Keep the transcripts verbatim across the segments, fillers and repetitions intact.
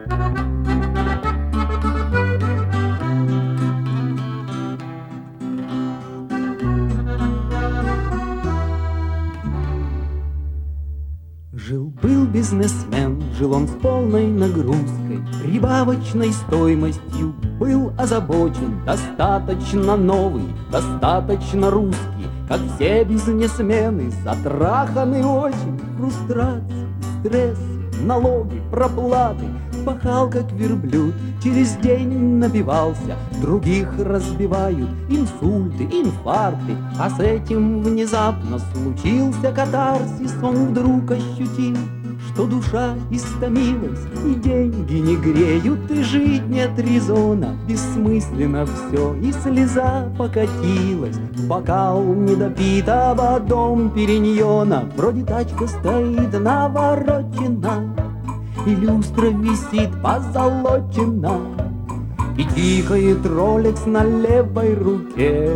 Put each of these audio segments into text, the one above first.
Жил-был бизнесмен, жил он с полной нагрузкой, прибавочной стоимостью был озабочен. Достаточно новый, достаточно русский, как все бизнесмены, затраханы очень. Фрустрации, стрессы, налоги, проплаты, пахал как верблюд, через день набивался. Других разбивают инсульты, инфаркты, а с этим внезапно случился катарсис. Он вдруг ощутил, что душа истомилась, и деньги не греют, и жить нет резона. Бессмысленно все, и слеза покатилась. Бокал недопитого дом периньона, вроде тачка стоит наворочена, и люстра висит позолочена, и тикает ролекс на левой руке.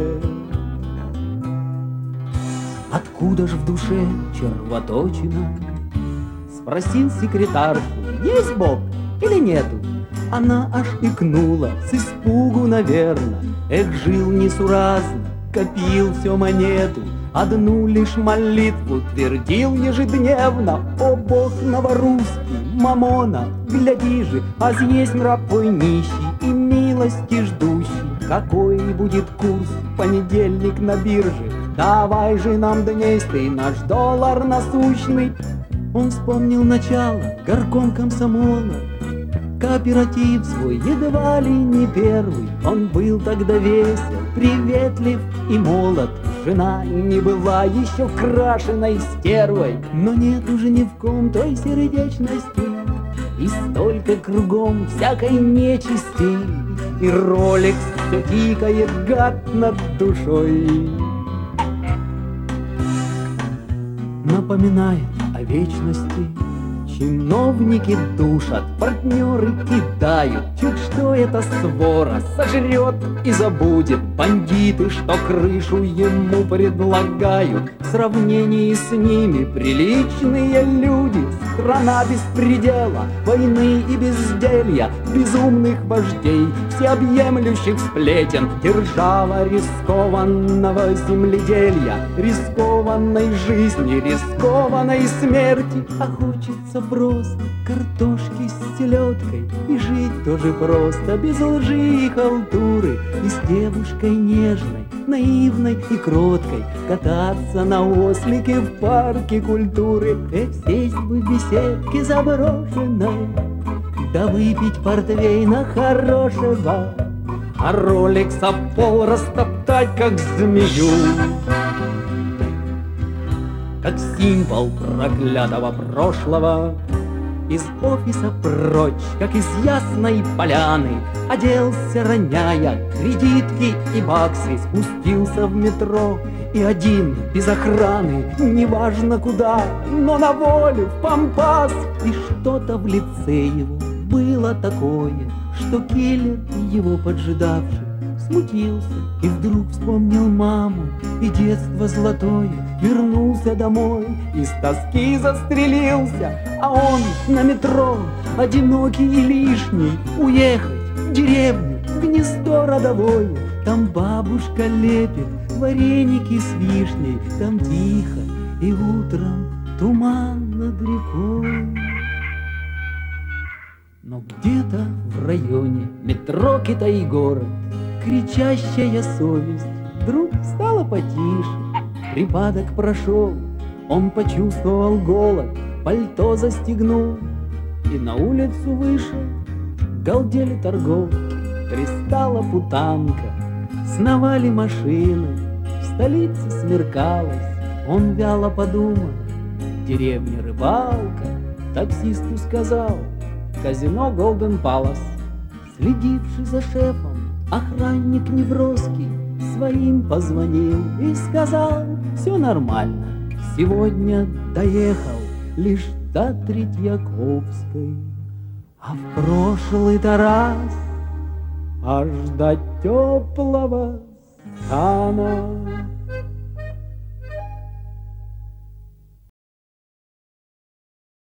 Откуда ж в душе червоточина? Спросил секретаршу, есть Бог или нету? Она аж икнула, с испугу, наверно. Эх, жил несуразно, копил все монету, одну лишь молитву твердил ежедневно: о Бог новорусский, мамона, гляди же, а здесь раб твой нищий и милости ждущий. Какой будет курс в понедельник на бирже? Давай же нам дней ты наш доллар насущный. Он вспомнил начало, горком комсомола, кооператив свой едва ли не первый. Он был тогда весел, приветлив и молод. Жена не была еще крашеной стервой, но нет уже ни в ком той сердечности, и столько кругом всякой нечисти, и ролекс все тикает, гад, над душой. Напоминает о вечности. Чиновники душат, партнеры кидают, чуть что эта свора сожрет и забудет. Бандиты, что крышу ему предлагают, в сравнении с ними приличные люди. Страна без предела, войны и безделья, безумных вождей, всеобъемлющих сплетен, держава рискованного земледелия, рискованной жизни, рискованной смерти. А хочется просто картошки с селедкой, и жить тоже просто, без лжи и халтуры, и с девушкой нежной, наивной и кроткой кататься на ослике в парке культуры. Эх, сесть бы в беседке заброшенной, да выпить портвейна хорошего, а ролекса пол растоптать, как змею, как символ проклятого прошлого. Из офиса прочь, как из ясной поляны, оделся, роняя кредитки и баксы, спустился в метро и один, без охраны, неважно куда, но на волю, в пампас. И что-то в лице его было такое, что киллер, его поджидавший, смутился и вдруг вспомнил маму и детство золотое, вернулся домой и с тоски застрелился. А он на метро, одинокий и лишний, уехать в деревню, в гнездо родовое. Там бабушка лепит вареники с вишней, там тихо и утром туман над рекой. Но где-то в районе метро Китай-город кричащая совесть вдруг стала потише. Припадок прошел, он почувствовал голод, пальто застегнул и на улицу вышел. Галдели торговки, пристала путанка, сновали машины, в столице смеркалось. Он вяло подумал: в деревне рыбалка. Таксисту сказал: казино Голден Палас. Следивший за шефом охранник неброский своим позвонил и сказал: все нормально, сегодня доехал лишь до Третьяковской, а в прошлый-то раз аж до теплого стана.